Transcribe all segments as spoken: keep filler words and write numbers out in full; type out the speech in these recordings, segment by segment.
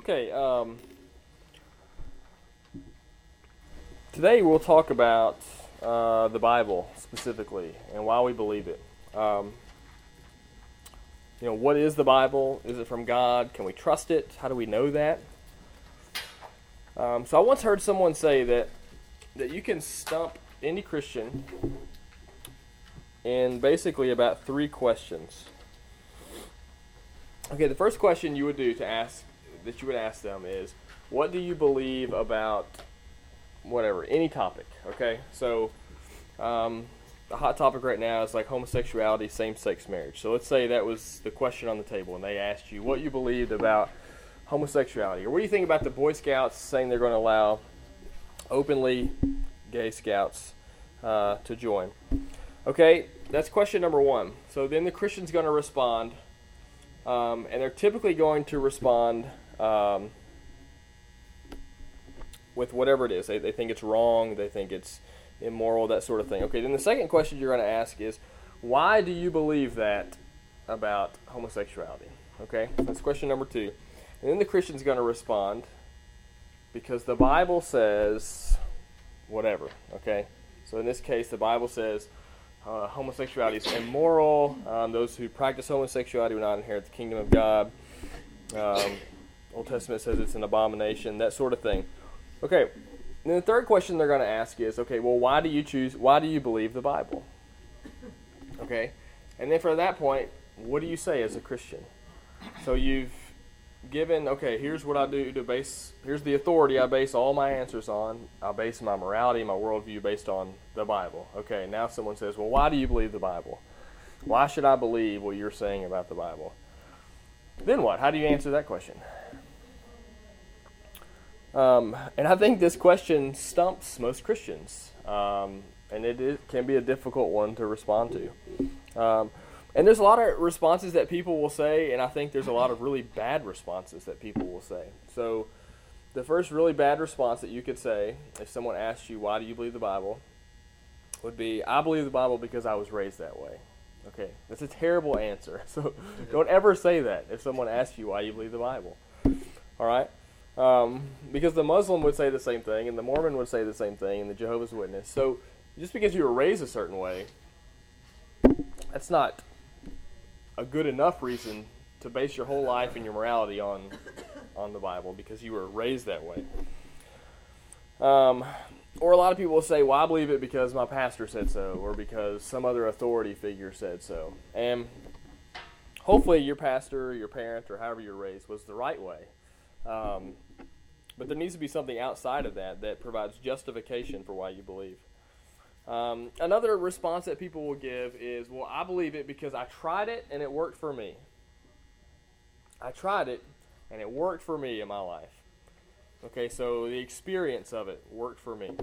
Okay, um, today we'll talk about uh, the Bible specifically and why we believe it. Um, you know, what is the Bible? Is it from God? Can we trust it? How do we know that? Um, so I once heard someone say that that you can stump any Christian in basically about three questions. Okay, the first question you would do to ask that you would ask them is, what do you believe about whatever, any topic? Okay, so um, the hot topic right now is like homosexuality, same-sex marriage. So let's say that was the question on the table, and they asked you what you believed about homosexuality, or what do you think about the Boy Scouts saying they're going to allow openly gay scouts uh, to join. Okay, that's question number one. So then the Christian's going to respond, um, and they're typically going to respond um, with whatever it is. They, they think it's wrong, they think it's immoral, that sort of thing. Okay, then the second question you're going to ask is, why do you believe that about homosexuality? Okay, that's question number two. And then the Christian's going to respond, because the Bible says whatever, okay? So in this case, the Bible says uh, homosexuality is immoral. Um, those who practice homosexuality will not inherit the kingdom of God. Um, Old Testament says it's an abomination, that sort of thing. Okay, and then the third question they're going to ask is, okay, well, why do you choose, why do you believe the Bible? Okay, and then from that point, what do you say as a Christian? So you've given, okay, here's what I do to base, here's the authority I base all my answers on. I base my morality, my worldview based on the Bible. Okay, now someone says, well, why do you believe the Bible? Why should I believe what you're saying about the Bible? Then what? How do you answer that question? Um, and I think this question stumps most Christians, um, and it is, can be a difficult one to respond to. Um, And there's a lot of responses that people will say, and I think there's a lot of really bad responses that people will say. So the first really bad response that you could say if someone asks you, why do you believe the Bible, would be, I believe the Bible because I was raised that way. Okay, that's a terrible answer. So don't ever say that if someone asks you why you believe the Bible. All right? Um, because the Muslim would say the same thing, and the Mormon would say the same thing, and the Jehovah's Witness. So just because you were raised a certain way, that's not a good enough reason to base your whole life and your morality on on the Bible, because you were raised that way. Um, or a lot of people will say, well, I believe it because my pastor said so, or because some other authority figure said so. And hopefully your pastor, or your parent, or however you're raised was the right way. Um, but there needs to be something outside of that that provides justification for why you believe. Um, another response that people will give is, well, I believe it because I tried it and it worked for me. I tried it and it worked for me in my life. Okay, so the experience of it worked for me.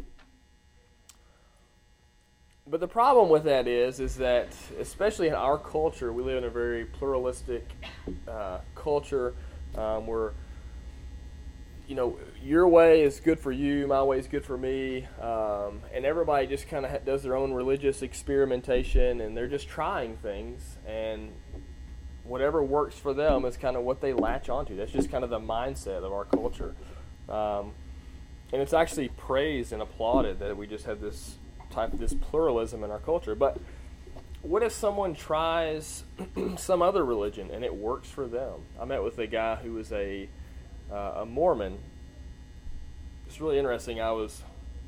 But the problem with that is, is that, especially in our culture, we live in a very pluralistic uh, culture um, where, you know, your way is good for you, my way is good for me, um, and everybody just kind of ha- does their own religious experimentation, and they're just trying things, and whatever works for them is kind of what they latch onto. That's just kind of the mindset of our culture. Um, and it's actually praised and applauded that we just have this type of this pluralism in our culture. But what if someone tries some other religion and it works for them? I met with a guy who was a Uh, a Mormon. It's really interesting. I was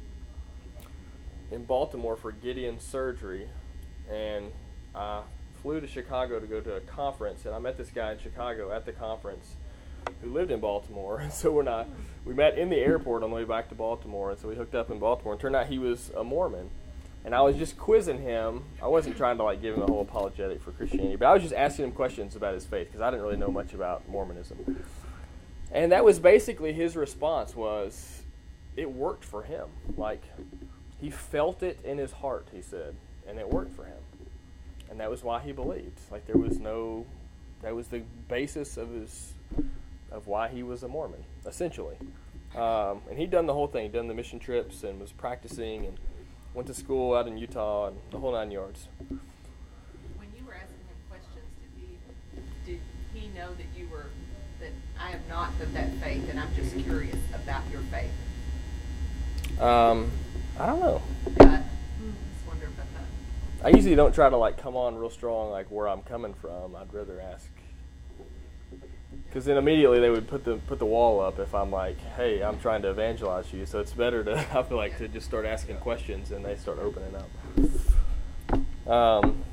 in Baltimore for Gideon's surgery, and I flew to Chicago to go to a conference, and I met this guy in Chicago at the conference who lived in Baltimore. So when I we met in the airport on the way back to Baltimore, and so we hooked up in Baltimore, and it turned out he was a Mormon. And I was just quizzing him. I wasn't trying to like give him a whole apologetic for Christianity, but I was just asking him questions about his faith because I didn't really know much about Mormonism. And that was basically his response was, it worked for him. Like, he felt it in his heart, he said, and it worked for him. And that was why he believed. Like, there was no, that was the basis of his, of why he was a Mormon, essentially. Um, and he'd done the whole thing, done the mission trips and was practicing and went to school out in Utah and the whole nine yards. When you were asking him questions, did he, did he know that you were that I am not of that faith, and I'm just curious about your faith? Um, I don't know. Yeah, I just wonder about that. I usually don't try to like come on real strong like where I'm coming from. I'd rather ask, because then immediately they would put the put the wall up if I'm like, hey, I'm trying to evangelize you. So it's better to I feel like to just start asking questions and they start opening up. Um.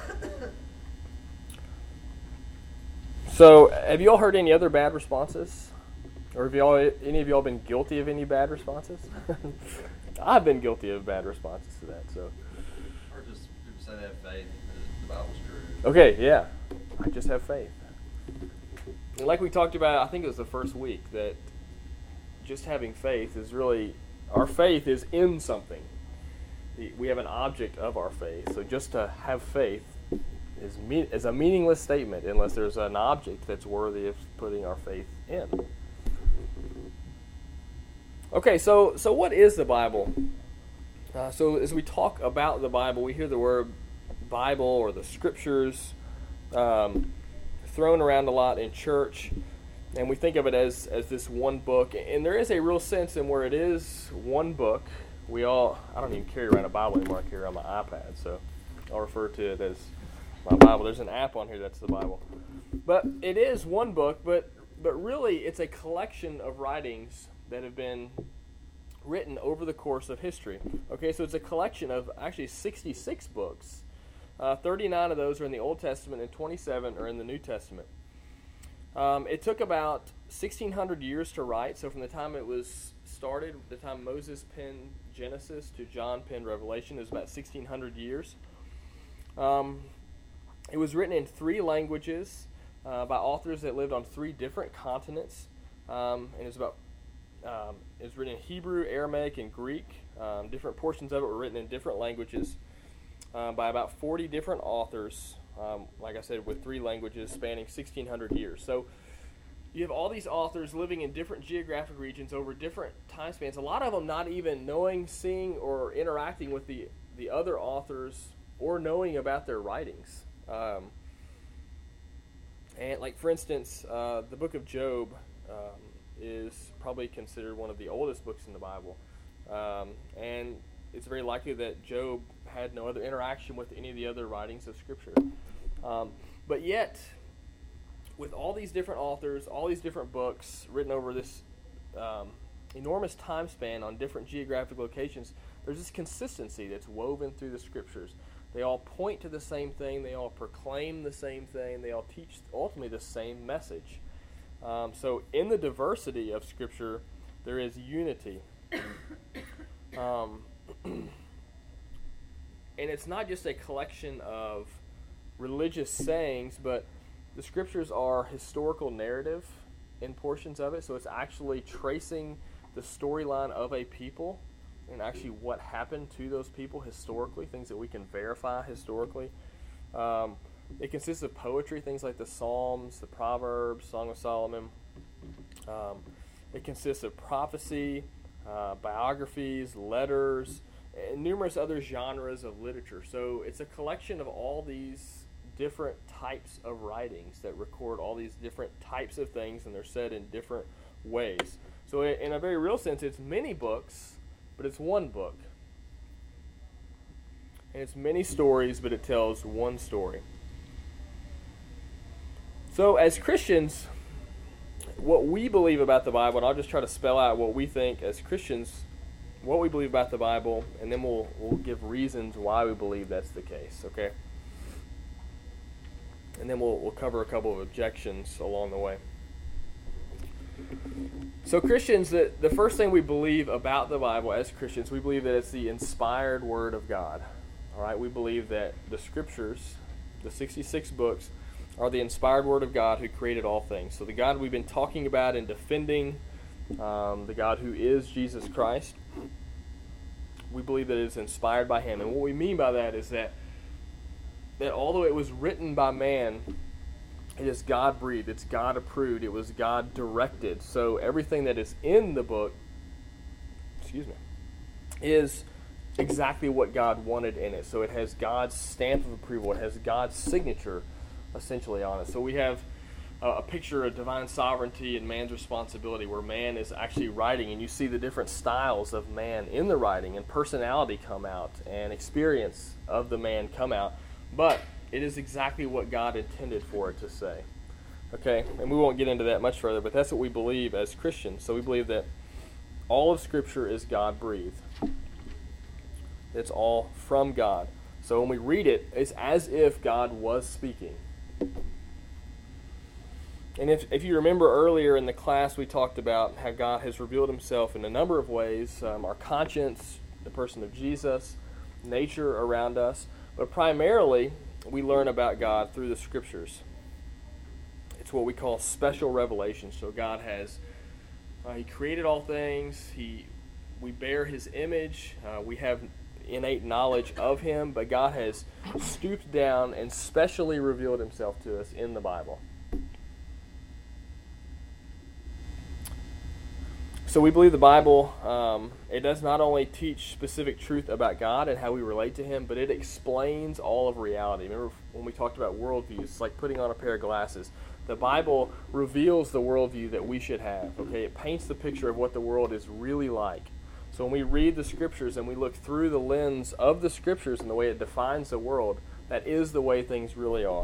So have you all heard any other bad responses, or have y'all any of y'all been guilty of any bad responses? I've been guilty of bad responses to that. So. Or just people say they have faith that the Bible's true. Okay, yeah. I just have faith. And like we talked about, I think it was the first week, that just having faith is really, our faith is in something. We have an object of our faith. So just to have faith is, me- is a meaningless statement unless there's an object that's worthy of putting our faith in. Okay, so so what is the Bible? Uh, so as we talk about the Bible, we hear the word Bible or the Scriptures um, thrown around a lot in church, and we think of it as, as this one book. And there is a real sense in where it is one book. We all, I don't even carry around a Bible anymore. I carry around my iPad, so I'll refer to it as my Bible. There's an app on here that's the Bible. But it is one book, but but really it's a collection of writings that have been written over the course of history. Okay, so it's a collection of actually sixty-six books. Uh, thirty-nine of those are in the Old Testament and twenty-seven are in the New Testament. Um, it took about sixteen hundred years to write, so from the time it was started, the time Moses penned Genesis to John penned Revelation, is about sixteen hundred years. Um, it was written in three languages uh, by authors that lived on three different continents, um, and it was about um, it was written in Hebrew, Aramaic, and Greek. Um, different portions of it were written in different languages uh, by about forty different authors. Um, like I said, with three languages spanning sixteen hundred years. So you have all these authors living in different geographic regions over different time spans. A lot of them not even knowing, seeing, or interacting with the, the other authors or knowing about their writings. Um, and like, for instance, uh, the book of Job um, is probably considered one of the oldest books in the Bible. Um, and it's very likely that Job had no other interaction with any of the other writings of Scripture. Um, but yet, with all these different authors, all these different books written over this um, enormous time span on different geographic locations, there's this consistency that's woven through the Scriptures. They all point to the same thing. They all proclaim the same thing. They all teach ultimately the same message. Um, so in the diversity of Scripture, there is unity. Um, and it's not just a collection of religious sayings, but the Scriptures are historical narrative in portions of it, so it's actually tracing the storyline of a people and actually what happened to those people historically, things that we can verify historically. Um, it consists of poetry, things like the Psalms, the Proverbs, Song of Solomon. Um, it consists of prophecy, uh, biographies, letters, and numerous other genres of literature. So it's a collection of all these different types of writings that record all these different types of things, and they're said in different ways. So in a very real sense, it's many books, but it's one book. And it's many stories, but it tells one story. So as Christians, what we believe about the Bible, and I'll just try to spell out what we think as Christians, what we believe about the Bible, and then we'll we'll give reasons why we believe that's the case, okay? And then we'll we'll cover a couple of objections along the way. So Christians, the, the first thing we believe about the Bible as Christians, we believe that it's the inspired Word of God. All right, we believe that the Scriptures, the sixty-six books, are the inspired Word of God who created all things. So the God we've been talking about and defending, um, the God who is Jesus Christ, we believe that it is inspired by Him. And what we mean by that is that that although it was written by man, it is God-breathed, it's God-approved, it was God-directed. So everything that is in the book, excuse me, is exactly what God wanted in it. So it has God's stamp of approval, it has God's signature essentially on it. So we have a, a picture of divine sovereignty and man's responsibility, where man is actually writing, and you see the different styles of man in the writing, and personality come out, and experience of the man come out. But it is exactly what God intended for it to say. Okay, and we won't get into that much further, but that's what we believe as Christians. So we believe that all of Scripture is God-breathed. It's all from God. So when we read it, it's as if God was speaking. And if, if you remember earlier in the class, we talked about how God has revealed himself in a number of ways. Um, our conscience, the person of Jesus, nature around us. But primarily, we learn about God through the Scriptures. It's what we call special revelation. So God has, uh, He created all things. He, we bear His image. Uh, we have innate knowledge of Him, but God has stooped down and specially revealed Himself to us in the Bible. So we believe the Bible, um, it does not only teach specific truth about God and how we relate to Him, but it explains all of reality. Remember when we talked about worldviews, it's like putting on a pair of glasses. The Bible reveals the worldview that we should have. Okay, it paints the picture of what the world is really like. So when we read the Scriptures and we look through the lens of the Scriptures and the way it defines the world, that is the way things really are.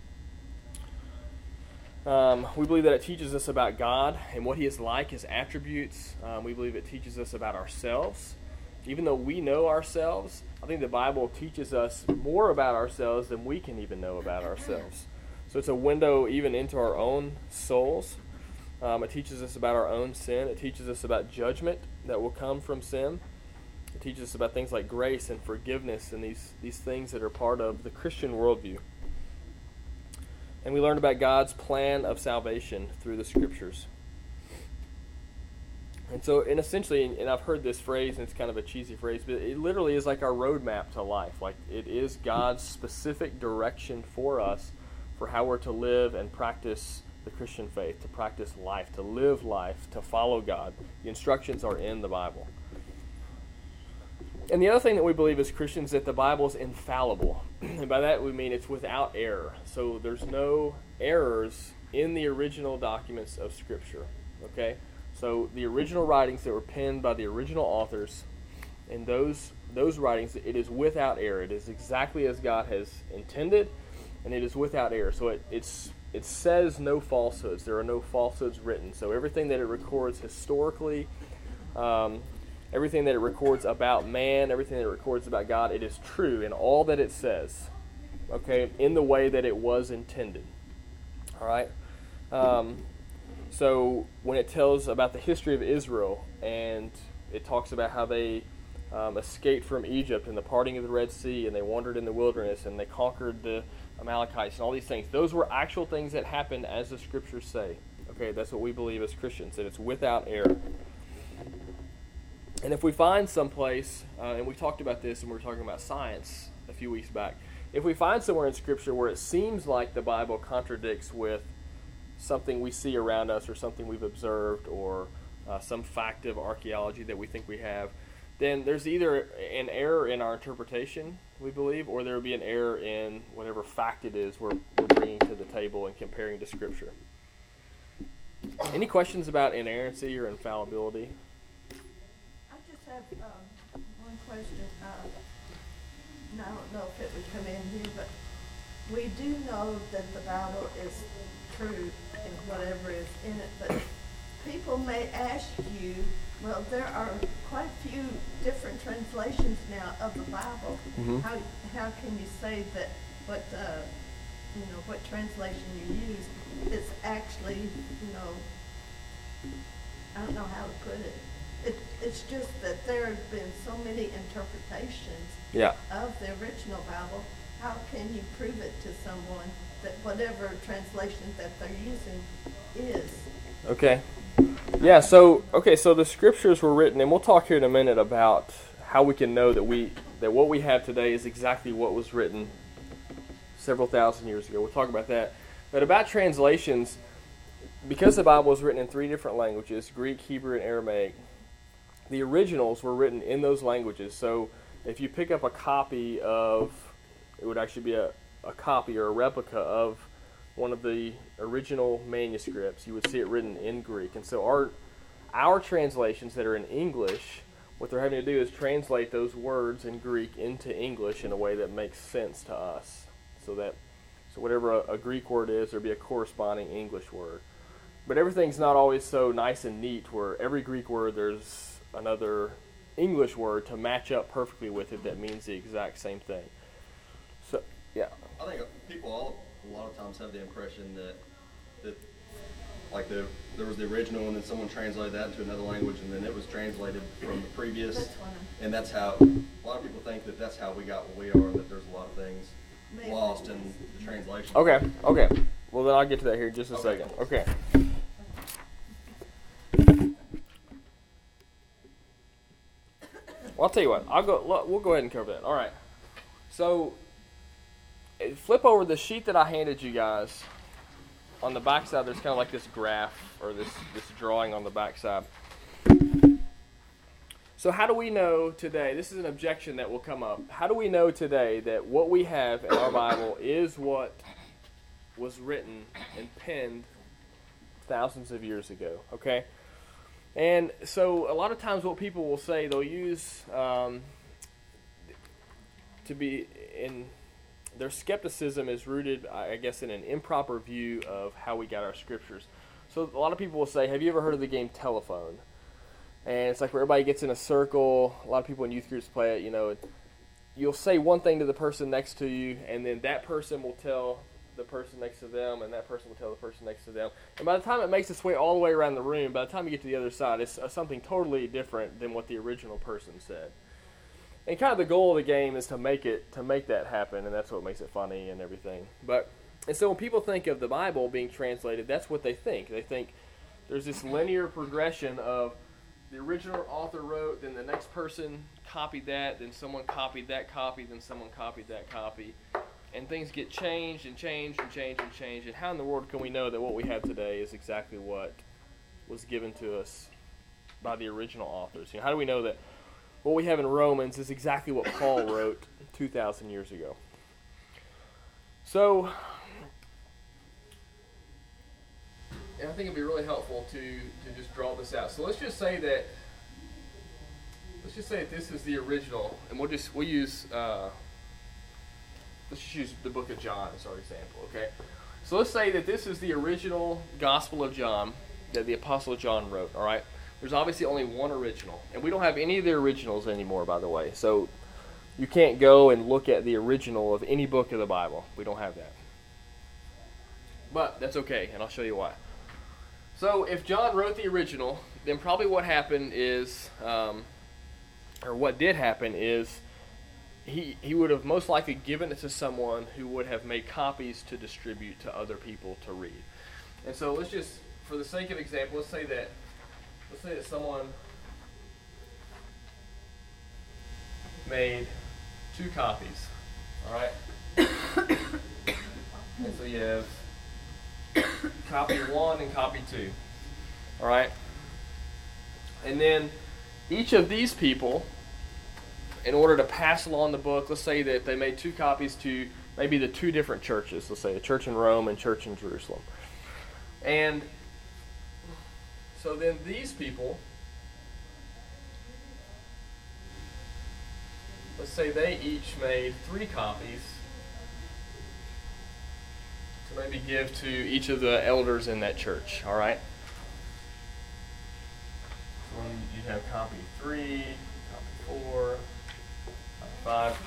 Um, we believe that it teaches us about God and what He is like, His attributes. Um, we believe it teaches us about ourselves. Even though we know ourselves, I think the Bible teaches us more about ourselves than we can even know about ourselves. So it's a window even into our own souls. Um, it teaches us about our own sin. It teaches us about judgment that will come from sin. It teaches us about things like grace and forgiveness and these, these things that are part of the Christian worldview. And we learn about God's plan of salvation through the Scriptures. And so, and essentially, and I've heard this phrase, and it's kind of a cheesy phrase, but it literally is like our roadmap to life. Like, it is God's specific direction for us for how we're to live and practice the Christian faith, to practice life, to live life, to follow God. The instructions are in the Bible. And the other thing that we believe as Christians is that the Bible is infallible. And by that we mean it's without error. So there's no errors in the original documents of Scripture. Okay? So the original writings that were penned by the original authors, in those those writings, it is without error. It is exactly as God has intended, and it is without error. So it it's it says no falsehoods. There are no falsehoods written. So everything that it records historically, um, everything that it records about man, everything that it records about God, it is true in all that it says, okay, in the way that it was intended. All right? Um, so when it tells about the history of Israel, and it talks about how they um, escaped from Egypt and the parting of the Red Sea, and they wandered in the wilderness, and they conquered the Amalekites, and all these things, those were actual things that happened as the Scriptures say. Okay, that's what we believe as Christians, that it's without error. And if we find someplace, uh, and we talked about this when we were talking about science a few weeks back, if we find somewhere in Scripture where it seems like the Bible contradicts with something we see around us or something we've observed or uh, some fact of archaeology that we think we have, then there's either an error in our interpretation, we believe, or there will be an error in whatever fact it is we're, we're bringing to the table and comparing to Scripture. Any questions about inerrancy or infallibility? I have um, one question. Uh, and I don't know if it would come in here, but we do know that the Bible is true and whatever is in it, but people may ask you, well, there are quite a few different translations now of the Bible. Mm-hmm. How how can you say that what uh, you know what translation you use is actually, you know, I don't know how to put it. It, it's just that there have been so many interpretations yeah. of the original Bible. How can you prove it to someone that whatever translation that they're using is? Okay. Yeah, so, okay, so the Scriptures were written, and we'll talk here in a minute about how we can know that we that what we have today is exactly what was written several thousand years ago. We'll talk about that. But about translations, because the Bible was written in three different languages, Greek, Hebrew, and Aramaic, the originals were written in those languages. So if you pick up a copy of, it would actually be a, a copy or a replica of one of the original manuscripts, you would see it written in Greek. And so our our translations that are in English, what they're having to do is translate those words in Greek into English in a way that makes sense to us. So that so whatever a, a Greek word is, there'll be a corresponding English word. But everything's not always so nice and neat where every Greek word there's another English word to match up perfectly with it that means the exact same thing. So, yeah. I think people all, a lot of times have the impression that that like the there was the original and then someone translated that into another language and then it was translated from the previous, That's funny. and that's how a lot of people think that that's how we got what we are, and that there's a lot of things Maybe. lost in the translation. Okay, okay. Well, then I'll get to that here in just a Okay. second. Okay. Well, I'll tell you what. I'll go. look, We'll go ahead and cover that. All right. So, eh, flip over the sheet that I handed you guys. On the back side, there's kind of like this graph or this this drawing on the back side. So, how do we know today? This is an objection that will come up. How do we know today that what we have in our Bible is what was written and penned thousands of years ago? Okay. And so a lot of times what people will say, they'll use um, to be in their skepticism is rooted, I guess, in an improper view of how we got our scriptures. So a lot of people will say, have you ever heard of the game Telephone? And it's like where everybody gets in a circle. A lot of people in youth groups play it. You know, you'll say one thing to the person next to you, and then that person will tell the person next to them, and that person will tell the person next to them. And by the time it makes its way all the way around the room, by the time you get to the other side, it's uh, something totally different than what the original person said. And kind of the goal of the game is to make it to make that happen, and that's what makes it funny and everything. But and so when people think of the Bible being translated, that's what they think. They think there's this linear progression of the original author wrote, then the next person copied that, then someone copied that copy, then someone copied that copy. And things get changed and changed and changed and changed. And how in the world can we know that what we have today is exactly what was given to us by the original authors? You know, how do we know that what we have in Romans is exactly what Paul wrote two thousand years ago? So, and I think it'd be really helpful to, to just draw this out. So let's just say that let's just say that this is the original, and we'll just we'll use. Uh, Let's just use the book of John as our example, okay? So let's say that this is the original Gospel of John that the Apostle John wrote, all right? There's obviously only one original, and we don't have any of the originals anymore, by the way. So you can't go and look at the original of any book of the Bible. We don't have that. But that's okay, and I'll show you why. So if John wrote the original, then probably what happened is, um, or what did happen is, He, he would have most likely given it to someone who would have made copies to distribute to other people to read. And so let's just, for the sake of example, let's say that let's say that someone made two copies. All right. And so you have copy one and copy two. All right. And then each of these people, in order to pass along the book, let's say that they made two copies to maybe the two different churches. Let's say a church in Rome and church in Jerusalem. And so then these people, let's say they each made three copies to maybe give to each of the elders in that church, all right? So you'd have copy three, copy four, Five.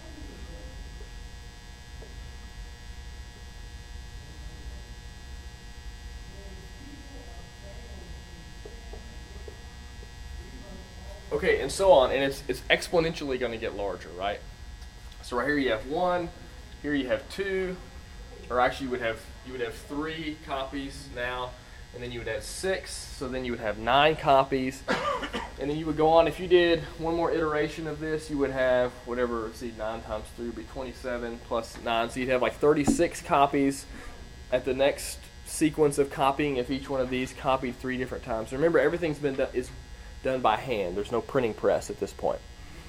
Okay, and so on, and it's it's exponentially going to get larger, right? So right here you have one, here you have two, or actually you would have you would have three copies now, and then you would have six, so then you would have nine copies. And then you would go on, if you did one more iteration of this, you would have whatever, see, nine times three would be twenty-seven plus nine. So you'd have like thirty-six copies at the next sequence of copying if each one of these copied three different times. Remember, everything's been done, is done by hand. There's no printing press at this point.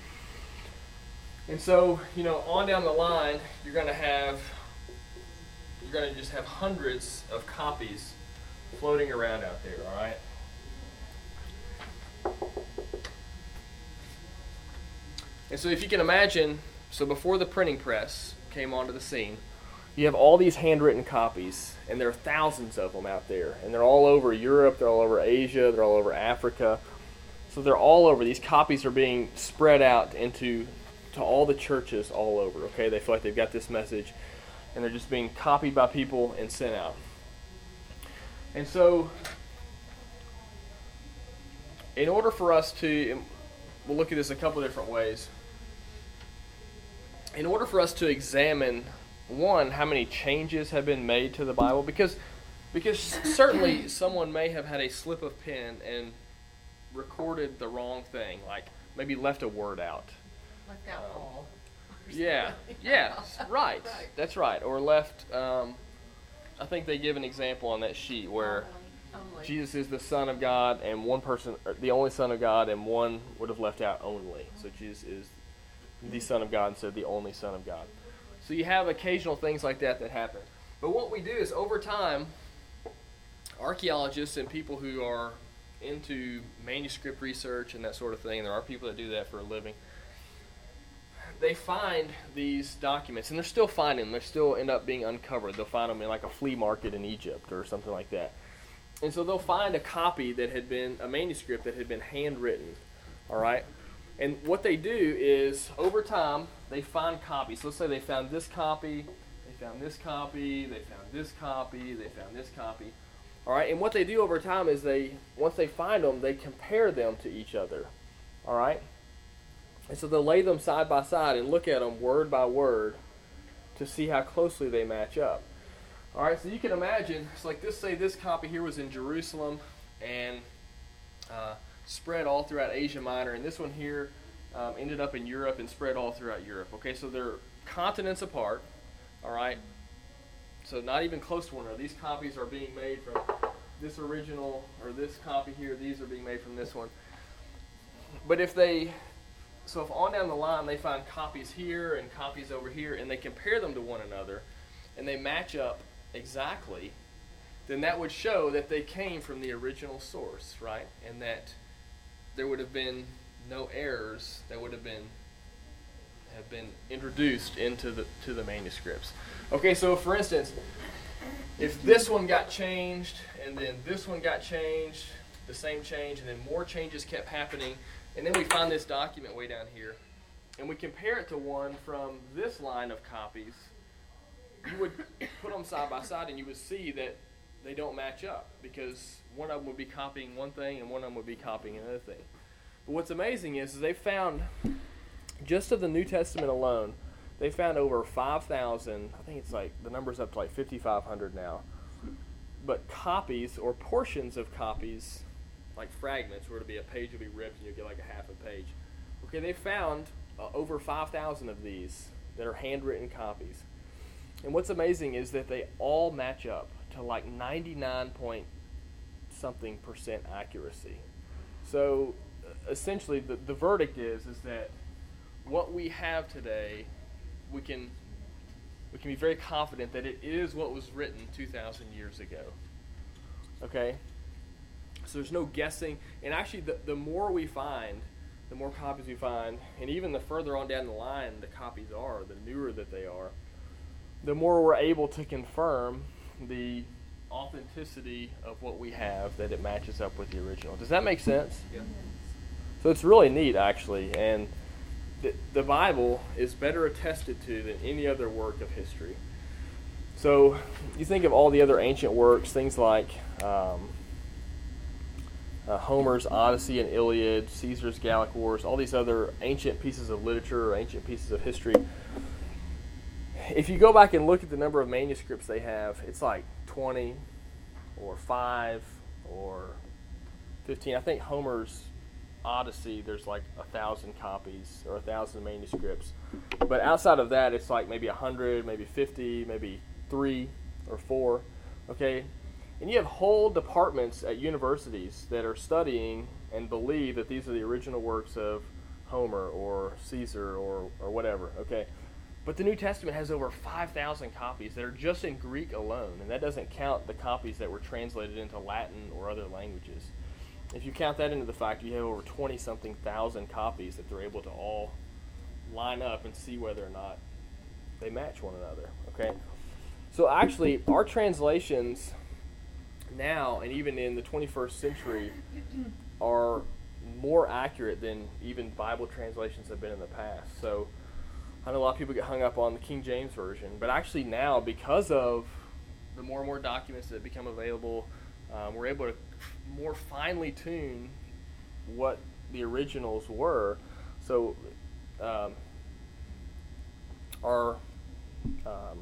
And so, you know, on down the line, you're going to have you're going to just have hundreds of copies floating around out there, all right? And so if you can imagine, so before the printing press came onto the scene, you have all these handwritten copies, and there are thousands of them out there, and they're all over Europe, they're all over Asia, they're all over Africa. So they're all over. These copies are being spread out into to all the churches all over, okay? They feel like they've got this message, and they're just being copied by people and sent out. And so, in order for us to, we'll look at this a couple different ways. In order for us to examine, one, how many changes have been made to the Bible, because because certainly someone may have had a slip of pen and recorded the wrong thing, like maybe left a word out. Left out Um, all. Yeah, yeah, right. Right. That's right. Or left, um, I think they give an example on that sheet where Only. Only. Jesus is the Son of God, and one person, or the only Son of God, and one would have left out only. So Jesus is the Son of God instead of the only Son of God. So you have occasional things like that that happen. But what we do is over time, archaeologists and people who are into manuscript research and that sort of thing, there are people that do that for a living, they find these documents, and they're still finding them. They still end up being uncovered. They'll find them in like a flea market in Egypt or something like that. And so they'll find a copy that had been, a manuscript that had been handwritten, all right? And what they do is, over time, they find copies. So let's say they found this copy, they found this copy, they found this copy, they found this copy. All right, and what they do over time is they, once they find them, they compare them to each other. All right? And so they'll lay them side by side and look at them word by word to see how closely they match up. All right, so you can imagine, it's like this, say this copy here was in Jerusalem and uh, spread all throughout Asia Minor, and this one here um, ended up in Europe and spread all throughout Europe. Okay, so they're continents apart, all right? So not even close to one another. These copies are being made from this original, or this copy here, these are being made from this one. But if they, so if on down the line they find copies here and copies over here, and they compare them to one another, and they match up exactly, then that would show that they came from the original source, right? And that there would have been no errors that would have been have been introduced into the to the manuscripts. Okay, so for instance, if this one got changed and then this one got changed, the same change, and then more changes kept happening, and then we find this document way down here, and we compare it to one from this line of copies, you would put them side by side and you would see that they don't match up, because one of them would be copying one thing and one of them would be copying another thing. But what's amazing is, is they found, just of the New Testament alone, they found over five thousand, I think it's like, the number's up to like fifty-five hundred now, but copies or portions of copies, like fragments, where it'll be a page will be ripped and you'll get like a half a page. Okay, they found uh, over five thousand of these that are handwritten copies. And what's amazing is that they all match up to like ninety-nine point something percent accuracy. So uh, essentially the, the verdict is is that what we have today, we can we can be very confident that it is what was written two thousand years ago. Okay? So there's no guessing. And actually the, the more we find, the more copies we find, and even the further on down the line the copies are, the newer that they are, the more we're able to confirm the authenticity of what we have, that it matches up with the original. Does that make sense? Yeah. So it's really neat, actually, and the, the Bible is better attested to than any other work of history. So you think of all the other ancient works, things like um, uh, Homer's Odyssey and Iliad, Caesar's Gallic Wars, all these other ancient pieces of literature or ancient pieces of history. If you go back and look at the number of manuscripts they have, it's like twenty or five or fifteen. I think Homer's Odyssey, there's like a thousand copies or a thousand manuscripts. But outside of that, it's like maybe a hundred, maybe fifty, maybe three or four. Okay? And you have whole departments at universities that are studying and believe that these are the original works of Homer or Caesar or, or whatever. Okay? But the New Testament has over five thousand copies that are just in Greek alone, and that doesn't count the copies that were translated into Latin or other languages. If you count that into the fact, you have over twenty-something thousand copies that they're able to all line up and see whether or not they match one another. Okay, so actually, our translations now, and even in the twenty-first century, are more accurate than even Bible translations have been in the past. So I know a lot of people get hung up on the King James Version, but actually now, because of the more and more documents that become available, um, we're able to more finely tune what the originals were. So um, our um,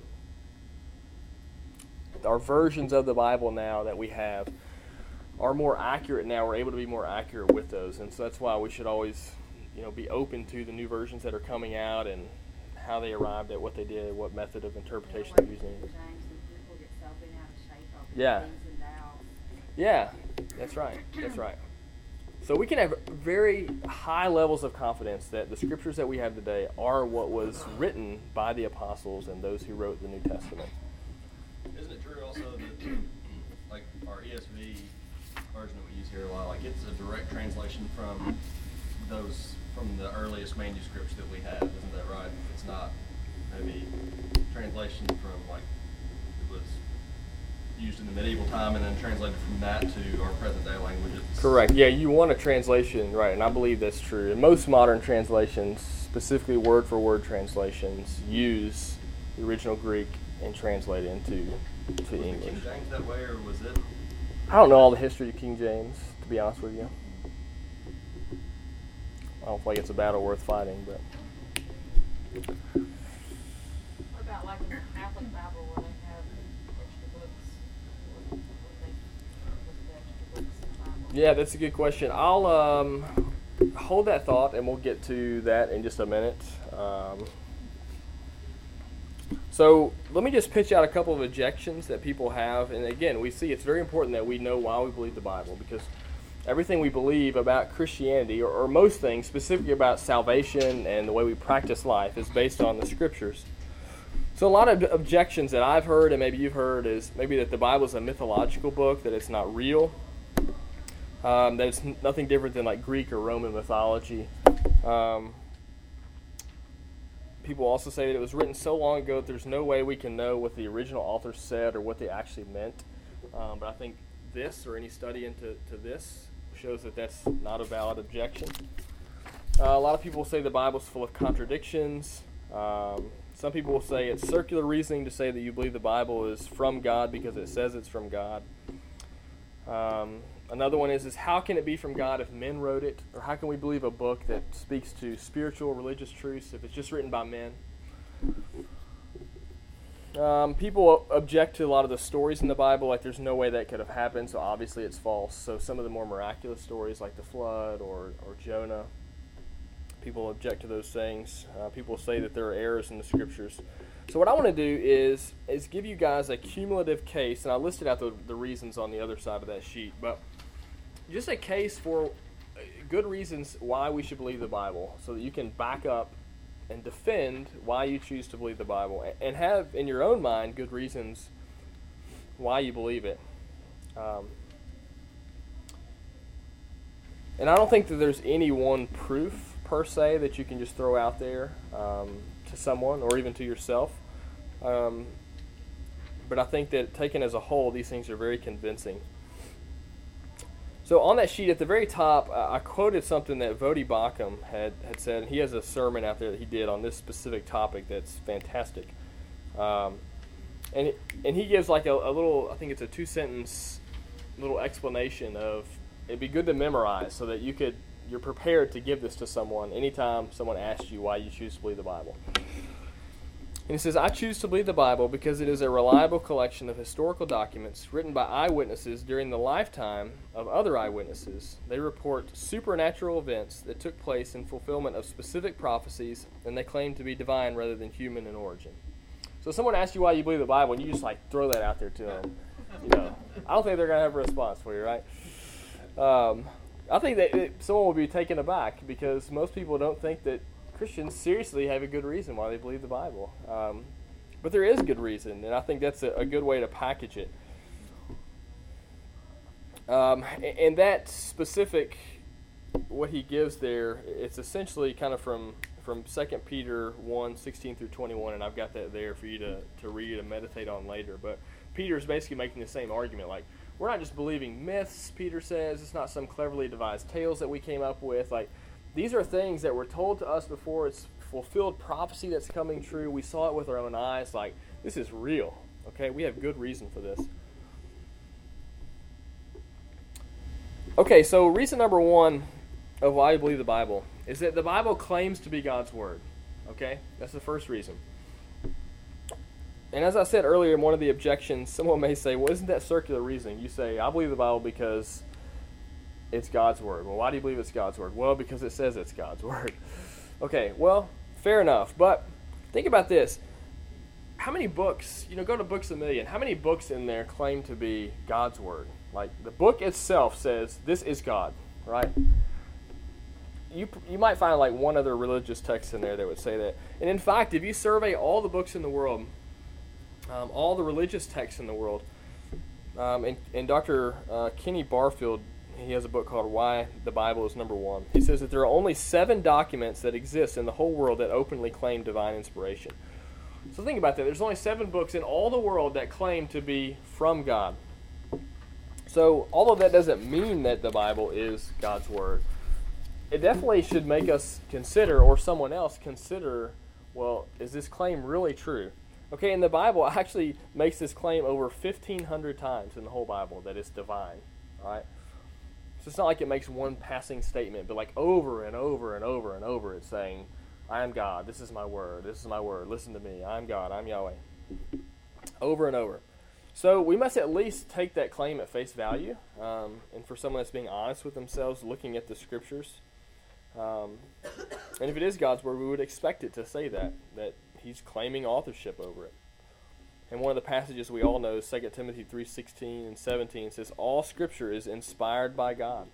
our versions of the Bible now that we have are more accurate now. We're able to be more accurate with those, and so that's why we should always, you know, be open to the new versions that are coming out and how they arrived at what they did, what method of interpretation they're using. Yeah. Yeah, that's right. That's right. So we can have very high levels of confidence that the scriptures that we have today are what was written by the apostles and those who wrote the New Testament. Isn't it true also that, like, our E S V version that we use here a lot, like, it's a direct translation from those, from the earliest manuscripts that we have, isn't that right? It's not maybe translation from, like, it was used in the medieval time and then translated from that to our present day languages. Correct. Yeah, you want a translation, right, and I believe that's true. And most modern translations, specifically word for word translations, use the original Greek and translate it into to was English. King James that way, or was it? I don't know all the history of King James, to be honest with you. I don't feel like it's a battle worth fighting, but What about like in the Catholic Bible where they have extra books? What, what they, what's the extra books in the Bible? yeah, that's a good question. I'll um, hold that thought, and we'll get to that in just a minute. Um, so let me just pitch out a couple of objections that people have. And again, we see it's very important that we know why we believe the Bible, because everything we believe about Christianity, or, or most things, specifically about salvation and the way we practice life, is based on the Scriptures. So a lot of objections that I've heard, and maybe you've heard, is maybe that the Bible is a mythological book, that it's not real, um, that it's n- nothing different than like Greek or Roman mythology. Um, people also say that it was written so long ago that there's no way we can know what the original author said or what they actually meant. Um, but I think this, or any study into to this, shows that that's not a valid objection. Uh, a lot of people say the Bible's full of contradictions. Um, some people will say it's circular reasoning to say that you believe the Bible is from God because it says it's from God. Um, another one is, is how can it be from God if men wrote it? Or how can we believe a book that speaks to spiritual, religious truths if it's just written by men? Um, people object to a lot of the stories in the Bible, like there's no way that could have happened, so obviously it's false. So some of the more miraculous stories, like the flood or, or Jonah, people object to those things. Uh, people say that there are errors in the Scriptures. So what I want to do is is give you guys a cumulative case, and I listed out the, the reasons on the other side of that sheet, but just a case for good reasons why we should believe the Bible, so that you can back up and defend why you choose to believe the Bible, and have in your own mind good reasons why you believe it. Um, and I don't think that there's any one proof per se that you can just throw out there um, to someone or even to yourself. Um, but I think that taken as a whole, these things are very convincing. So on that sheet at the very top, uh, I quoted something that Vodi Bakum had, had said, and he has a sermon out there that he did on this specific topic that's fantastic. Um, and and he gives like a, a little, I think it's a two-sentence little explanation of, it'd be good to memorize so that you could, you're prepared to give this to someone anytime someone asks you why you choose to believe the Bible. And he says, I choose to believe the Bible because it is a reliable collection of historical documents written by eyewitnesses during the lifetime of other eyewitnesses. They report supernatural events that took place in fulfillment of specific prophecies, and they claim to be divine rather than human in origin. So someone asks you why you believe the Bible, and you just like throw that out there to them. You know, I don't think they're going to have a response for you, right? Um, I think that it, someone will be taken aback because most people don't think that Christians seriously have a good reason why they believe the Bible. Um, but there is good reason, and I think that's a, a good way to package it. Um, and that specific, what he gives there, it's essentially kind of from, from Second Peter one, sixteen through twenty-one, and I've got that there for you to, to read and meditate on later. But Peter's basically making the same argument. Like, we're not just believing myths, Peter says. It's not some cleverly devised tales that we came up with. Like, these are things that were told to us before. It's fulfilled prophecy that's coming true. We saw it with our own eyes. Like, this is real. Okay, we have good reason for this. Okay, so reason number one of why I believe the Bible is that the Bible claims to be God's Word. Okay, that's the first reason. And as I said earlier in one of the objections, someone may say, well, isn't that circular reasoning? You say, I believe the Bible because it's God's Word. Well, why do you believe it's God's Word? Well, because it says it's God's Word. Okay, well, fair enough. But think about this. How many books, you know, go to Books A Million. How many books in there claim to be God's Word? Like, the book itself says, this is God, right? You you might find like one other religious text in there that would say that. And in fact, if you survey all the books in the world, um, all the religious texts in the world, um, and, and Doctor Uh, Kenny Barfield, he has a book called Why the Bible is Number One. He says that there are only seven documents that exist in the whole world that openly claim divine inspiration. So think about that. There's only seven books in all the world that claim to be from God. So although that doesn't mean that the Bible is God's Word, it definitely should make us consider, or someone else consider, well, is this claim really true? Okay, and the Bible actually makes this claim over fifteen hundred times in the whole Bible that it's divine. All right? So it's not like it makes one passing statement, but like over and over and over and over it's saying, I am God, this is my word, this is my word, listen to me, I'm God, I'm Yahweh. Over and over. So we must at least take that claim at face value, um, and for someone that's being honest with themselves, looking at the Scriptures. Um, and if it is God's Word, we would expect it to say that, that He's claiming authorship over it. And one of the passages we all know is Second Timothy three sixteen and seventeen says, all Scripture is inspired by God.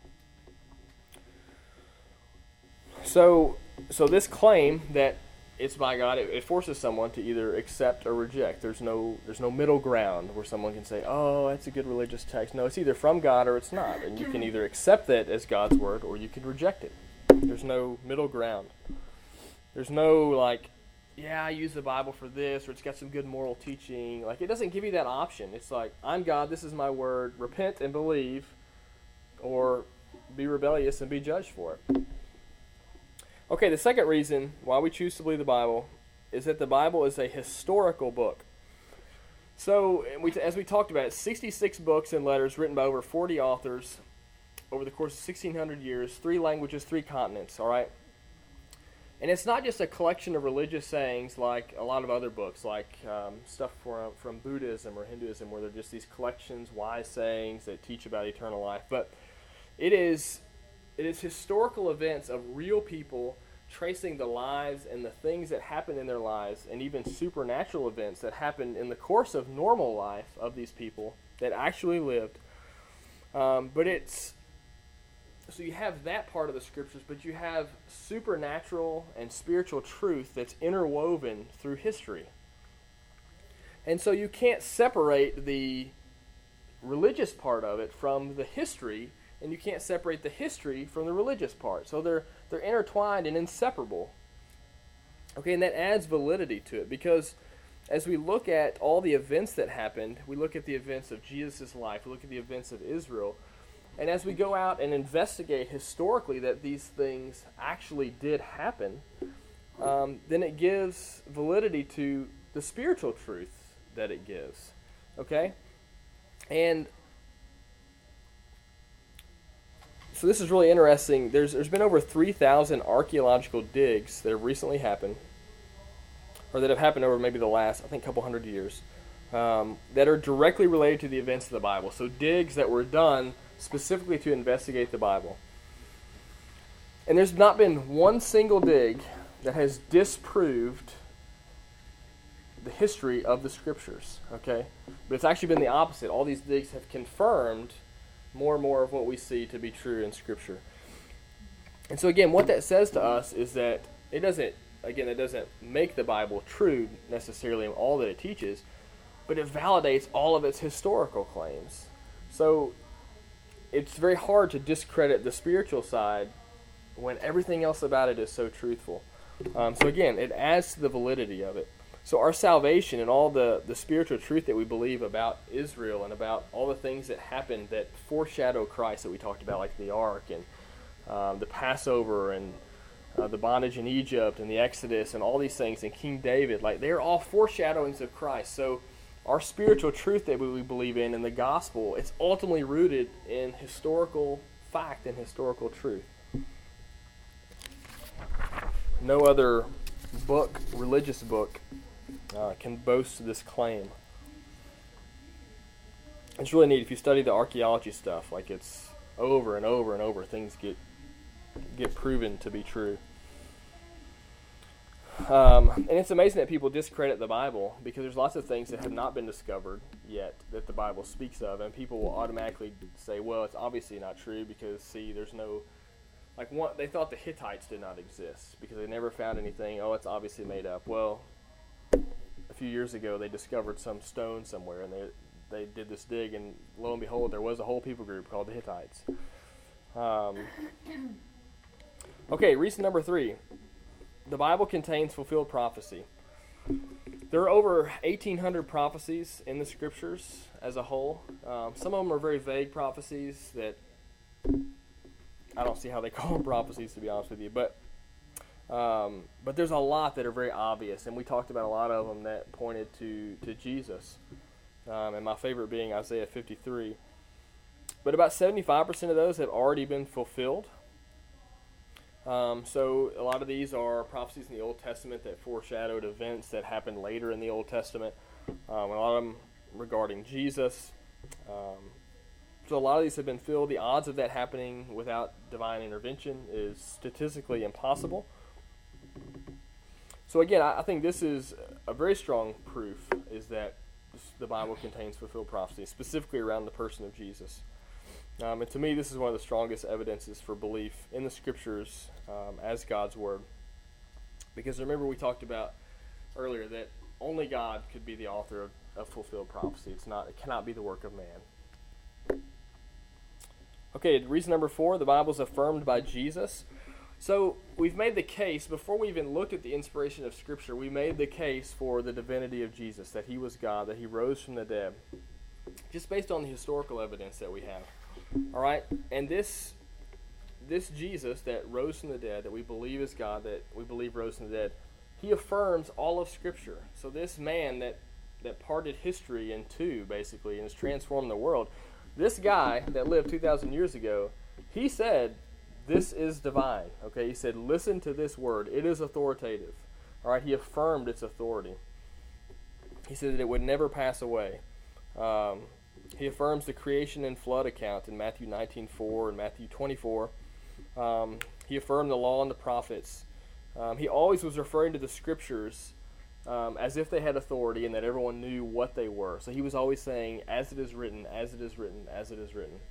So, so this claim that it's by God, it, it forces someone to either accept or reject. There's no there's no middle ground where someone can say, oh, that's a good religious text. No, it's either from God or it's not. And you can either accept that as God's Word or you can reject it. There's no middle ground. There's no, like, yeah, I use the Bible for this, or it's got some good moral teaching. Like, it doesn't give you that option. It's like, I'm God, this is my word, repent and believe, or be rebellious and be judged for it. Okay, the second reason why we choose to believe the Bible is that the Bible is a historical book. So, we, as we talked about, sixty-six books and letters written by over forty authors over the course of sixteen hundred years, three languages, three continents, all right? And it's not just a collection of religious sayings like a lot of other books, like um, stuff from, from Buddhism or Hinduism, where they're just these collections, wise sayings that teach about eternal life. But it is it is historical events of real people tracing the lives and the things that happen in their lives, and even supernatural events that happen in the course of normal life of these people that actually lived. Um, but it's So you have that part of the Scriptures, but you have supernatural and spiritual truth that's interwoven through history. And so you can't separate the religious part of it from the history, and you can't separate the history from the religious part. So they're they're intertwined and inseparable. Okay, and that adds validity to it, because as we look at all the events that happened, we look at the events of Jesus' life, we look at the events of Israel, and as we go out and investigate historically that these things actually did happen, um, then it gives validity to the spiritual truth that it gives. Okay? And so this is really interesting. There's There's been over three thousand archaeological digs that have recently happened, or that have happened over maybe the last, I think, couple hundred years, um, that are directly related to the events of the Bible. So digs that were done specifically to investigate the Bible. And there's not been one single dig that has disproved the history of the Scriptures, okay? But it's actually been the opposite. All these digs have confirmed more and more of what we see to be true in Scripture. And so again, what that says to us is that it doesn't, again, it doesn't make the Bible true necessarily in all that it teaches, but it validates all of its historical claims. So it's very hard to discredit the spiritual side when everything else about it is so truthful. Um, so again, it adds to the validity of it. So our salvation and all the, the spiritual truth that we believe about Israel and about all the things that happened that foreshadow Christ that we talked about, like the Ark and um, the Passover and uh, the bondage in Egypt and the Exodus and all these things, and King David, like they're all foreshadowings of Christ. So our spiritual truth that we believe in in the gospel, it's ultimately rooted in historical fact and historical truth. No other book, religious book, uh, can boast this claim. It's really neat if you study the archaeology stuff. Like it's over and over and over, things get get proven to be true. Um, and it's amazing that people discredit the Bible because there's lots of things that have not been discovered yet that the Bible speaks of, and people will automatically say, well, it's obviously not true because, see, there's no, like, one, they thought the Hittites did not exist because they never found anything. Oh, it's obviously made up. Well, a few years ago, they discovered some stone somewhere, and they they did this dig, and lo and behold, there was a whole people group called the Hittites. Um, okay, reason number three. The Bible contains fulfilled prophecy. There are over eighteen hundred prophecies in the Scriptures as a whole. Um, some of them are very vague prophecies that I don't see how they call them prophecies, to be honest with you. But um, but there's a lot that are very obvious, and we talked about a lot of them that pointed to, to Jesus. Um, and my favorite being Isaiah fifty-three. But about seventy-five percent of those have already been fulfilled. Um, so a lot of these are prophecies in the Old Testament that foreshadowed events that happened later in the Old Testament. Um, a lot of them regarding Jesus. Um, so a lot of these have been filled. The odds of that happening without divine intervention is statistically impossible. So again, I, I think this is a very strong proof is that the Bible contains fulfilled prophecy, specifically around the person of Jesus. Um, and to me, this is one of the strongest evidences for belief in the Scriptures um, as God's Word. Because remember we talked about earlier that only God could be the author of, of fulfilled prophecy. It's not, it cannot be the work of man. Okay, reason number four, the Bible is affirmed by Jesus. So we've made the case, before we even looked at the inspiration of Scripture, we made the case for the divinity of Jesus, that he was God, that he rose from the dead, just based on the historical evidence that we have. All right, and this this Jesus that rose from the dead, that we believe is God, that we believe rose from the dead, he affirms all of Scripture. So this man that, that parted history in two, basically, and has transformed the world, this guy that lived two thousand years ago, he said, this is divine. Okay, he said, listen to this word. It is authoritative. All right, he affirmed its authority. He said that it would never pass away. Um... He affirms the creation and flood account in Matthew nineteen four and Matthew twenty-four. Um, he affirmed the law and the prophets. Um, he always was referring to the Scriptures um, as if they had authority and that everyone knew what they were. So he was always saying, as it is written, as it is written, as it is written.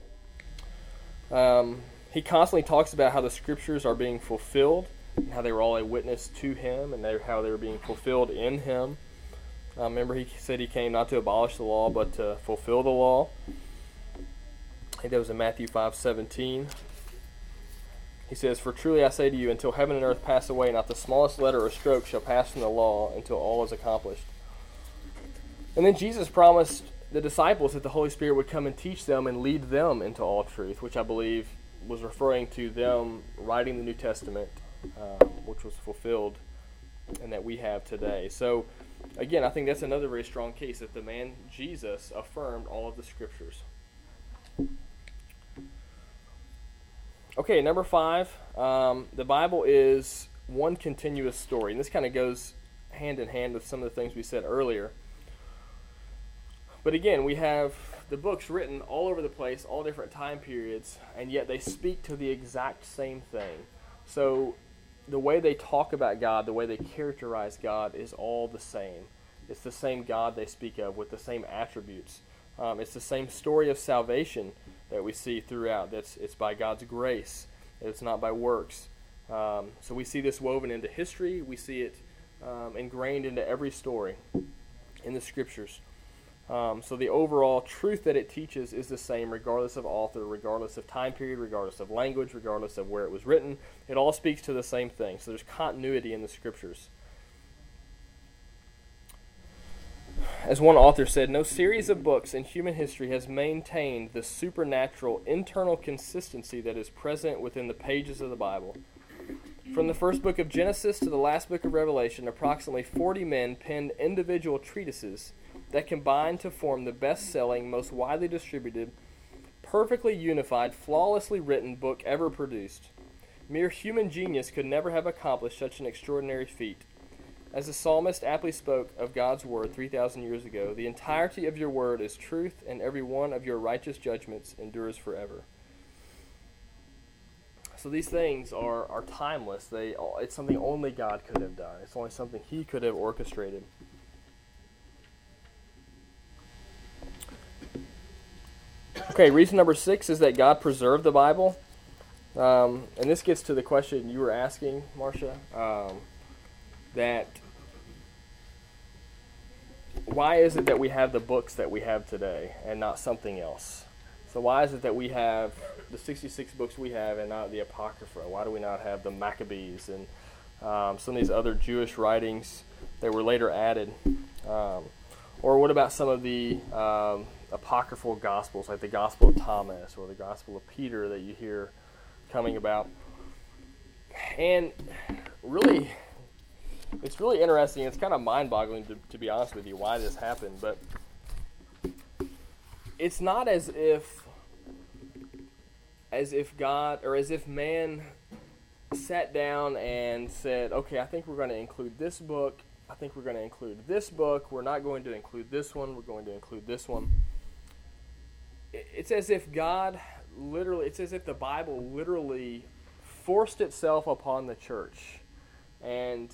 Um, he constantly talks about how the Scriptures are being fulfilled and how they were all a witness to him and how they were being fulfilled in him. Uh, remember, he said he came not to abolish the law, but to fulfill the law. I think that was in Matthew five seventeen. He says, for truly I say to you, until heaven and earth pass away, not the smallest letter or stroke shall pass from the law until all is accomplished. And then Jesus promised the disciples that the Holy Spirit would come and teach them and lead them into all truth, which I believe was referring to them writing the New Testament, uh, which was fulfilled and that we have today. So, again, I think that's another very strong case that the man Jesus affirmed all of the Scriptures. Okay, number five, um, the Bible is one continuous story. And this kind of goes hand in hand with some of the things we said earlier. But again, we have the books written all over the place, all different time periods, and yet they speak to the exact same thing. So the way they talk about God, the way they characterize God is all the same. It's the same God they speak of with the same attributes. Um, it's the same story of salvation that we see throughout. That's it's by God's grace. It's not by works. Um, so we see this woven into history. We see it um, ingrained into every story in the Scriptures. Um, so the overall truth that it teaches is the same regardless of author, regardless of time period, regardless of language, regardless of where it was written. It all speaks to the same thing. So there's continuity in the Scriptures. As one author said, no series of books in human history has maintained the supernatural internal consistency that is present within the pages of the Bible. From the first book of Genesis to the last book of Revelation, approximately forty men penned individual treatises that combine to form the best-selling, most widely distributed, perfectly unified, flawlessly written book ever produced. Mere human genius could never have accomplished such an extraordinary feat. As the psalmist aptly spoke of God's word three thousand years ago, the entirety of your word is truth, and every one of your righteous judgments endures forever. So these things are, are timeless. They It's something only God could have done. It's only something He could have orchestrated. Okay, reason number six is that God preserved the Bible. Um, and this gets to the question you were asking, Marcia, um, that why is it that we have the books that we have today and not something else? So why is it that we have the sixty-six books we have and not the Apocrypha? Why do we not have the Maccabees and um, some of these other Jewish writings that were later added? Um, or what about some of the um, apocryphal Gospels, like the Gospel of Thomas or the Gospel of Peter that you hear coming about? And really, it's really interesting. It's kind of mind-boggling, to, to be honest with you, why this happened. But it's not as if as if God or as if man sat down and said, okay, I think we're going to include this book. I think we're going to include this book. We're not going to include this one. We're going to include this one. It's as if God literally, it's as if the Bible literally forced itself upon the church. And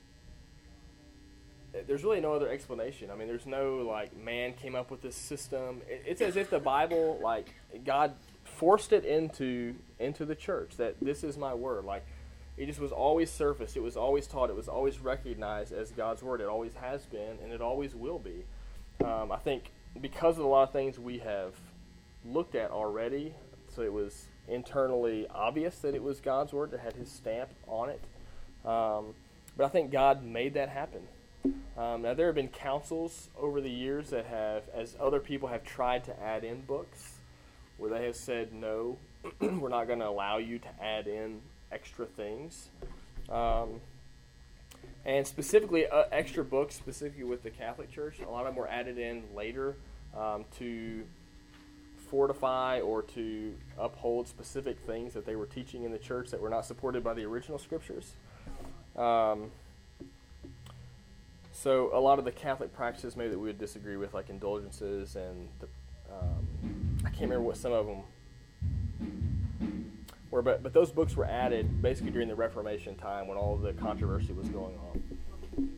there's really no other explanation. I mean, there's no, like, man came up with this system. It's as if the Bible, like, God forced it into into the church, that this is my word. Like, it just was always surfaced. It was always taught. It was always recognized as God's word. It always has been, and it always will be. Um, I think because of a lot of things we have looked at already, so it was internally obvious that it was God's word that had His stamp on it. Um, but I think God made that happen. Um, now, there have been councils over the years that have, as other people have tried to add in books, where they have said, no, we're not going to allow you to add in extra things. Um, and specifically, uh, extra books, specifically with the Catholic Church, a lot of them were added in later um, to fortify or to uphold specific things that they were teaching in the church that were not supported by the original scriptures. Um, so a lot of the Catholic practices maybe that we would disagree with, like indulgences and the, um, I can't remember what some of them were, but, but those books were added basically during the Reformation time when all of the controversy was going on.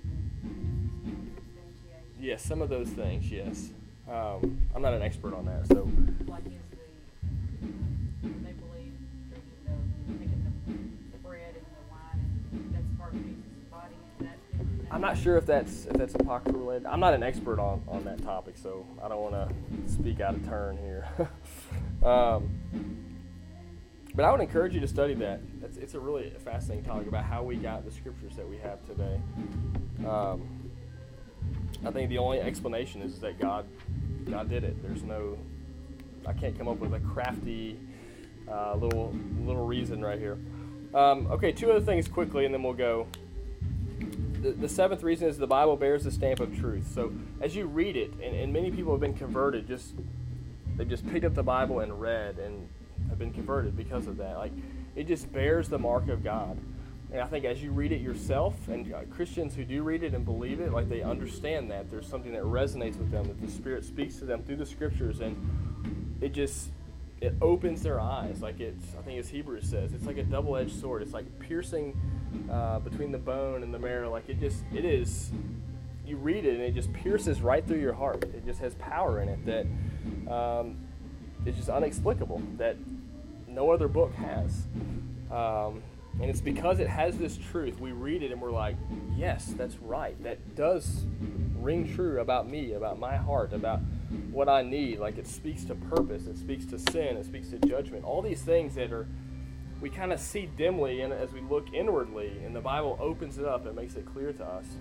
Yes, some of those things, yes. Um, I'm not an expert on that, so. Like is the, uh, they believe drinking the, taking the, the bread and the wine, that's part of Jesus' body, is that? I'm not sure if that's if that's apocryphal related. I'm not an expert on, on that topic, so I don't want to speak out of turn here. um, but I would encourage you to study that. It's, it's a really fascinating topic about how we got the scriptures that we have today. Um, I think the only explanation is that God God did it. There's no, I can't come up with a crafty uh, little little reason right here. Um, okay, two other things quickly, and then we'll go. The, the seventh reason is the Bible bears the stamp of truth. So as you read it, and, and many people have been converted, just they just picked up the Bible and read and have been converted because of that. Like, it just bears the mark of God. And I think as you read it yourself, and uh, Christians who do read it and believe it, like they understand that there's something that resonates with them, that the Spirit speaks to them through the Scriptures, and it just it opens their eyes. Like it's, I think as Hebrews says, it's like a double-edged sword. It's like piercing uh, between the bone and the marrow. Like it just, it is. You read it and it just pierces right through your heart. It just has power in it that um, is just inexplicable, that no other book has. Um, And it's because it has this truth. We read it and we're like, yes, that's right. That does ring true about me, about my heart, about what I need. Like, it speaks to purpose. It speaks to sin. It speaks to judgment. All these things that are, we kind of see dimly and as we look inwardly, and the Bible opens it up and makes it clear to us.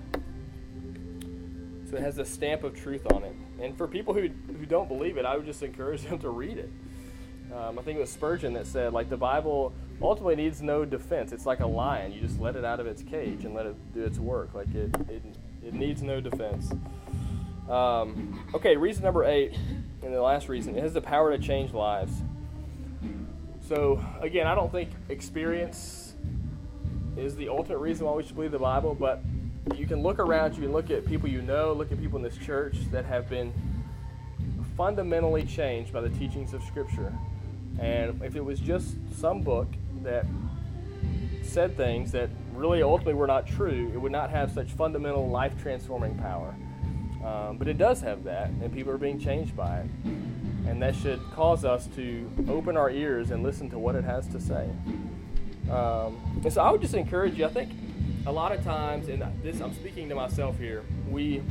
So it has a stamp of truth on it. And for people who who don't believe it, I would just encourage them to read it. Um, I think it was Spurgeon that said, like, the Bible ultimately needs no defense. It's like a lion. You just let it out of its cage and let it do its work. Like, it it, it needs no defense. Um, okay, reason number eight, and the last reason, it has the power to change lives. So, again, I don't think experience is the ultimate reason why we should believe the Bible, but you can look around you and look at people you know, look at people in this church that have been fundamentally changed by the teachings of Scripture. And if it was just some book that said things that really ultimately were not true, it would not have such fundamental life-transforming power. Um, but it does have that, and people are being changed by it. And that should cause us to open our ears and listen to what it has to say. Um, and so I would just encourage you, I think a lot of times, and this I'm speaking to myself here, we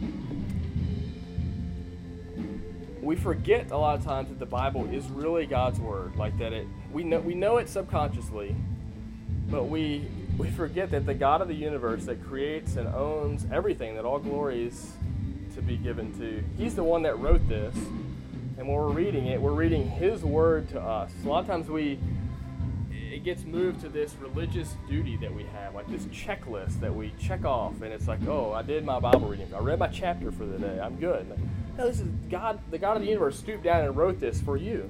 we forget a lot of times that the Bible is really God's Word. Like that it we know we know it subconsciously, but we we forget that the God of the universe that creates and owns everything, that all glory is to be given to, He's the one that wrote this. And when we're reading it, we're reading His Word to us. A lot of times we it gets moved to this religious duty that we have, like this checklist that we check off, and it's like, oh, I did my Bible reading, I read my chapter for the day, I'm good. No, this is God, the God of the universe stooped down and wrote this for you,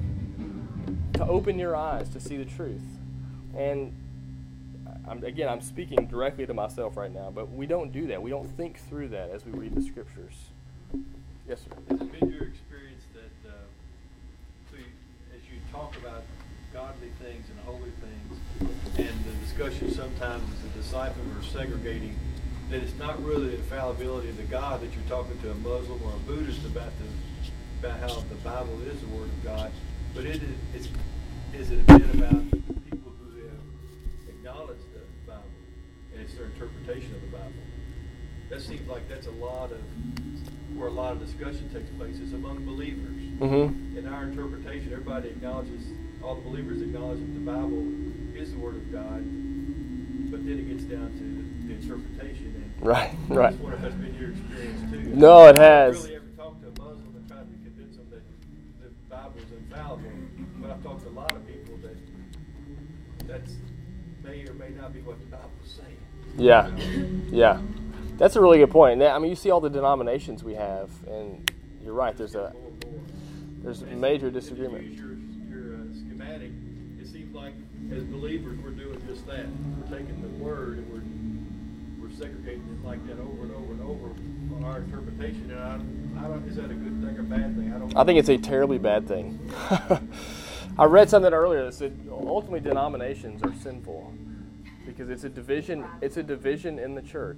to open your eyes to see the truth. And I'm, again, I'm speaking directly to myself right now, but we don't do that. We don't think through that as we read the Scriptures. Yes, sir. Has it been your experience that uh, so you, as you talk about godly things and holy things, and the discussion sometimes as a disciple are segregating, that it's not really the infallibility of the God that you're talking to a Muslim or a Buddhist about the about how the Bible is the Word of God, but it is it's, is it a bit about people who have acknowledged the Bible and it's their interpretation of the Bible? That seems like that's a lot of where a lot of discussion takes place is among believers. Mm-hmm. In our interpretation, everybody acknowledges, all the believers acknowledge that the Bible is the Word of God, but then it gets down to the interpretation. And Right, I right. just wonder if that's been your experience too. No, it has. I've really ever talked to a Muslim and tried to convince them that the Bible is infallible, but I've talked to a lot of people that that's may or may not be what the Bible is saying. Yeah, You know? yeah. That's a really good point. And I mean, you see all the denominations we have, and you're right. There's a More and more. there's a And major if you disagreement. use your, your uh, schematic, it seems like as believers we're doing just that. We're taking the Word and we're we're segregating it like that over and over and over on our interpretation. And I, I don't. Is that a good thing or bad thing? I don't. I think it's a terribly bad thing. I read something earlier that said ultimately denominations are sinful because it's a division. It's a division in the church.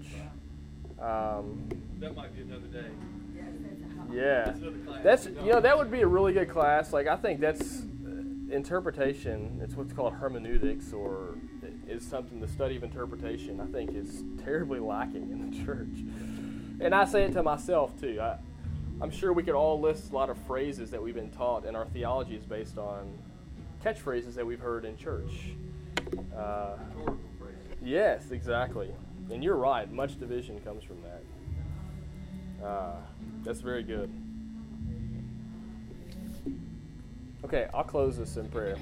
Um, That might be another day. yeah, That's another class. that's you know that would be a really good class. Like I think that's uh, interpretation. It's what's called hermeneutics, or is something the study of interpretation. I think is terribly lacking in the church, and I say it to myself too. I, I'm sure we could all list a lot of phrases that we've been taught, and our theology is based on catchphrases that we've heard in church. Uh, Rhetorical phrase. yes, exactly. And you're right. Much division comes from that. Uh, that's very good. Okay, I'll close this in prayer.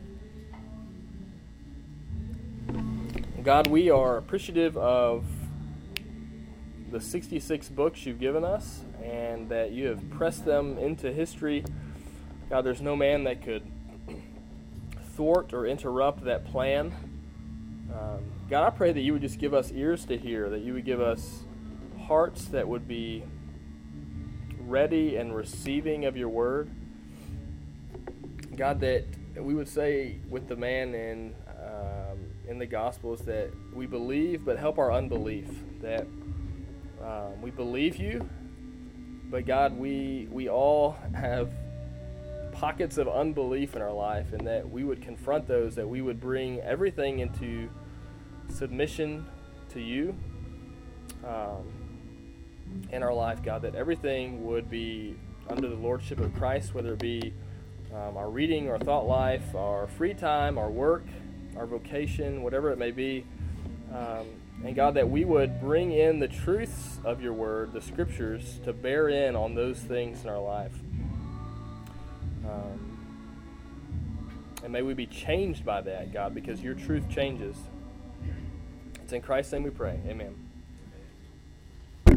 God, we are appreciative of the sixty-six books you've given us and that you have pressed them into history. God, there's no man that could thwart or interrupt that plan. Um, God, I pray that you would just give us ears to hear, that you would give us hearts that would be ready and receiving of your word. God, that we would say with the man in um, in the Gospels that we believe, but help our unbelief. That um, we believe you, but God, we we all have pockets of unbelief in our life, and that we would confront those, that we would bring everything into submission to you um, in our life, God, that everything would be under the lordship of Christ, whether it be um, our reading, our thought life, our free time, our work, our vocation, whatever it may be. Um, and God, that we would bring in the truths of your word, the scriptures, to bear in on those things in our life. Um, and may we be changed by that, God, because your truth changes. It's in Christ's name we pray. Amen.